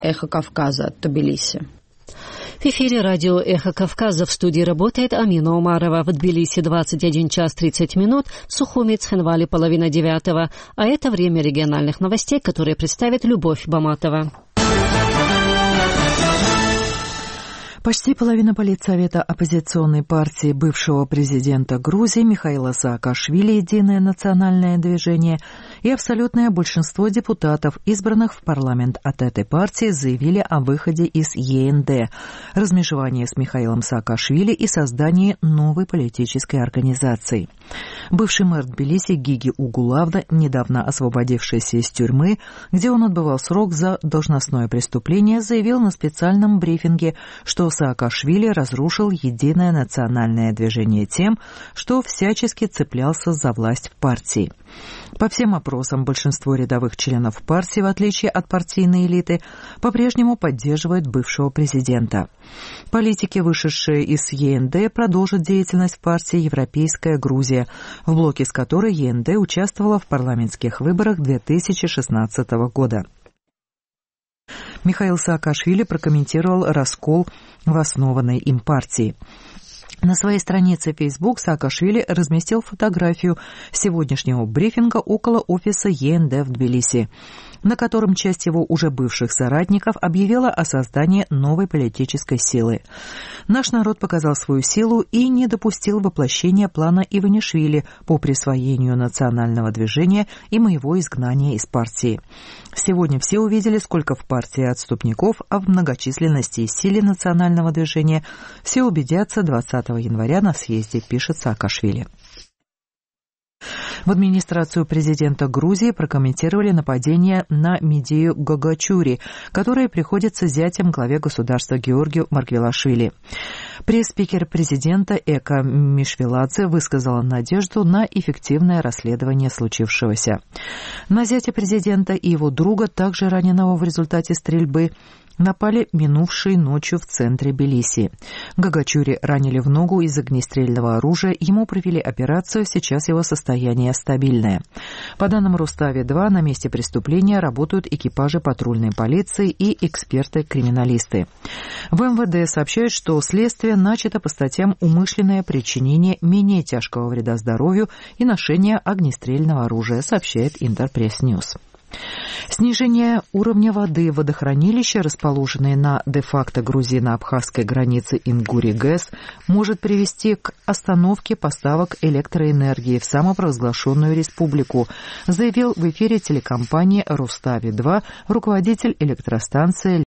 «Эхо Кавказа», Тбилиси. В эфире радио «Эхо Кавказа», в студии работает Амина Умарова. В Тбилиси 21 час 30 минут, в Сухуми, Цхинвале 8:30. А это время региональных новостей, которые представит Любовь Баматова. Почти половина политсовета оппозиционной партии бывшего президента Грузии Михаила Саакашвили «Единое национальное движение» и абсолютное большинство депутатов, избранных в парламент от этой партии, заявили о выходе из ЕНД, размежевании с Михаилом Саакашвили и создании новой политической организации. Бывший мэр Тбилиси Гиги Угулавда, недавно освободившийся из тюрьмы, где он отбывал срок за должностное преступление, заявил на специальном брифинге, что Саакашвили разрушил Единое национальное движение тем, что всячески цеплялся за власть в партии. По всем опросам, большинство рядовых членов партии, в отличие от партийной элиты, по-прежнему поддерживают бывшего президента. Политики, вышедшие из ЕНД, продолжат деятельность в партии «Европейская Грузия», в блоке с которой ЕНД участвовала в парламентских выборах 2016 года. Михаил Саакашвили прокомментировал раскол в основанной им партии. На своей странице Facebook Саакашвили разместил фотографию сегодняшнего брифинга около офиса ЕНД в Тбилиси, на котором часть его уже бывших соратников объявила о создании новой политической силы. Наш народ показал свою силу и не допустил воплощения плана Иванишвили по присвоению национального движения и моего изгнания из партии. Сегодня все увидели, сколько в партии отступников, а в многочисленности и силе национального движения все убедятся 20 января на съезде, пишет Саакашвили. В администрацию президента Грузии прокомментировали нападение на Медею Гагачури, которое приходится зятем главе государства Георгию Маргвелашвили. Пресс-спикер президента Эка Мишвеладзе высказала надежду на эффективное расследование случившегося. На зятя президента и его друга, также раненого в результате стрельбы, напали минувшей ночью в центре Тбилиси. Гагачури ранили в ногу из огнестрельного оружия, ему провели операцию, сейчас его состояние стабильное. По данным Рустави-2, на месте преступления работают экипажи патрульной полиции и эксперты-криминалисты. В МВД сообщают, что следствие начато по статьям «Умышленное причинение менее тяжкого вреда здоровью» и «Ношение огнестрельного оружия», сообщает Интерпресс-Ньюс. Снижение уровня воды в водохранилище, расположенное на де-факто грузино-абхазской границе Ингури-ГЭС, может привести к остановке поставок электроэнергии в самопровозглашенную республику, заявил в эфире телекомпании Рустави-2 руководитель электростанции